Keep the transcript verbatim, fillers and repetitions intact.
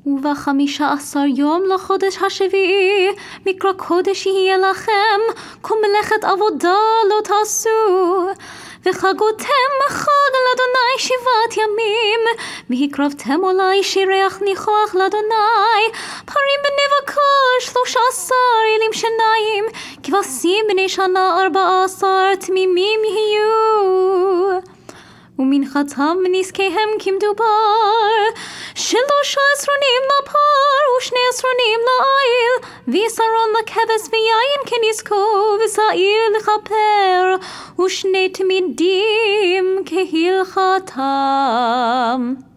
ובחמישה עשר יום לחודש השביעי מקרא קודש יהיה לכם, כל מלאכת עבודה לא תעשו. וחגותם חג לאדוני שבעת ימים, והקרבתם עלי שירח ניחוח לאדוני, פרים בני בקר שלוש עשר אלים שניים, כבשים בני שנה ארבע עשר תמימים יהיו. ומנחתם ונזקיהם כמדובר, שלוש עשרונים לפר ושני עשרונים לעיל, ועשרון לכבש ויין כנזקו, ושעיר לכפר, ושני תמידים כהלכתם.